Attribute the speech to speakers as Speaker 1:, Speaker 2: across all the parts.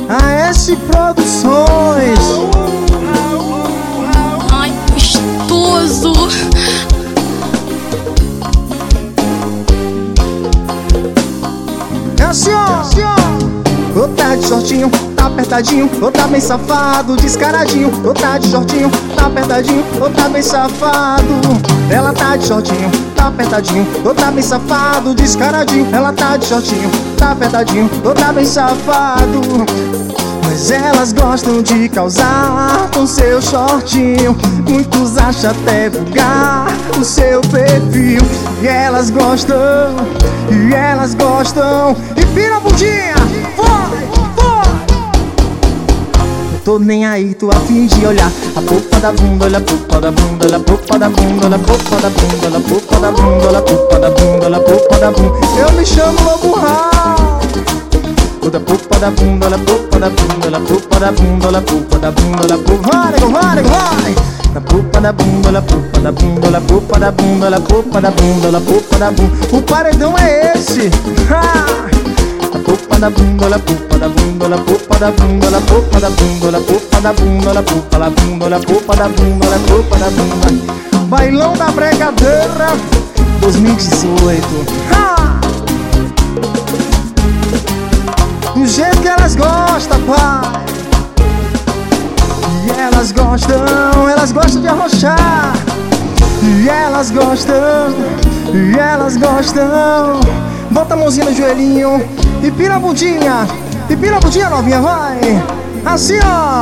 Speaker 1: AS Produções.
Speaker 2: Ai, gostoso.
Speaker 1: É assim, ó. Ô tá de shortinho, tá apertadinho. Ô tá bem safado, descaradinho. Ô tá de shortinho, tá apertadinho. Ô tá bem safado. Ela tá de shortinho, tá apertadinho. Ô tá bem safado, descaradinho. Ela tá de shortinho, tá apertadinho. Ô tá bem safado. Mas elas gostam de causar com seu shortinho. Muitos acham até vulgar o seu perfil. E elas gostam, e elas gostam. E vira a bundinha, vai, vai. Não tô nem aí, tô a fim de olhar a polpa da bunda, olha a polpa da bunda, olha a polpa da bunda, olha a polpa da bunda, olha a polpa da bunda, olha a polpa da bunda, olha a polpa da bunda. Eu me chamo Lobo Rau. Da polpa da bunda, olha a polpa da bunda, olha a polpa da bunda, olha a polpa da bunda, olha a polpa. Vai! Na polpa da bunda, olha a polpa da bunda, olha a polpa da bunda, olha a polpa da bunda, olha a polpa da bunda. O paredão é esse. Na polpa da bunda, olha a polpa da bunda, olha a polpa da bunda, olha a polpa da bunda, olha a polpa da bunda, olha a polpa da bunda, olha a polpa da bunda, olha a polpa da bunda. Bailão da Bregadeira 2018. Do jeito que elas gostam, pai. E elas gostam de arrochar. E elas gostam. Bota a mãozinha no joelhinho e pira a bundinha. E pira a bundinha, novinha, vai. Assim, ó.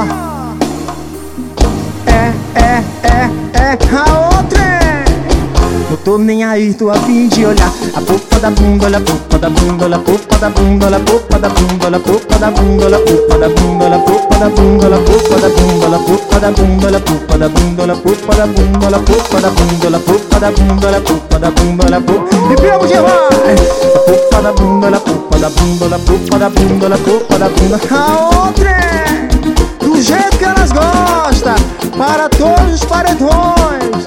Speaker 1: A outra. Não tô nem aí, tô a fim de olhar a polpa da bunda, olha a polpa da bunda, olha a polpa da bunda, olha a polpa da bunda, olha a polpa da bunda, olha a polpa da bunda, olha a polpa da bunda, olha a polpa da bunda, olha a polpa da bunda, olha a polpa da bunda, olha a polpa da bunda, olha a polpa da bunda, olha a polpa da bunda, olha a polpa da bunda, olha a polpa. E pira o vai! A polpa da bunda, olha a polpa da bunda, olha a polpa da bunda, olha a polpa da bunda. A outra, do jeito que elas gostam, para todos os paredões.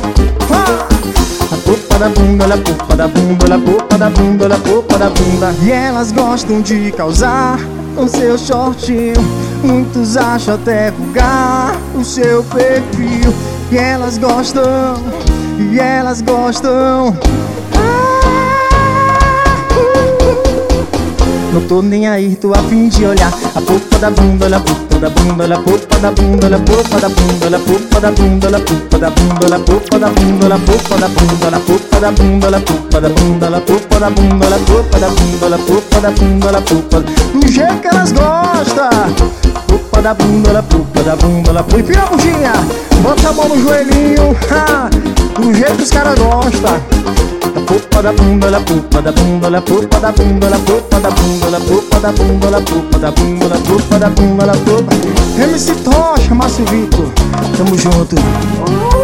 Speaker 1: A polpa da bunda, olha a polpa da bunda, olha a polpa da bunda, olha a polpa da bunda. E elas gostam de causar com seu shortinho. Muitos acham até vulgar o seu perfil. E elas gostam, e elas gostam. Não tô nem aí, tô a fim de olhar a polpa da bunda, olha a polpa da bunda, olha a polpa da bunda, olha a polpa da bunda, olha a polpa da bunda, olha a polpa da bunda, olha a polpa da bunda, olha a polpa da bunda, olha a polpa da bunda, olha a polpa da bunda, olha a polpa da bunda, olha a polpa da bunda, olha a polpa da bunda, olha a polpa. Do jeito que elas gostam. Polpa da bunda, olha a polpa da bunda, olha a polpa. E vira a bundinha, bota a mão no joelhinho. Do jeito que os caras gostam. A polpa da bunda, olha a polpa da bunda, olha a polpa da bunda, olha a polpa da bunda, olha a polpa da bunda, olha a polpa da bunda, olha a polpa da bunda, olha a polpa. MC Tocha, Márcio Vitor, tamo junto.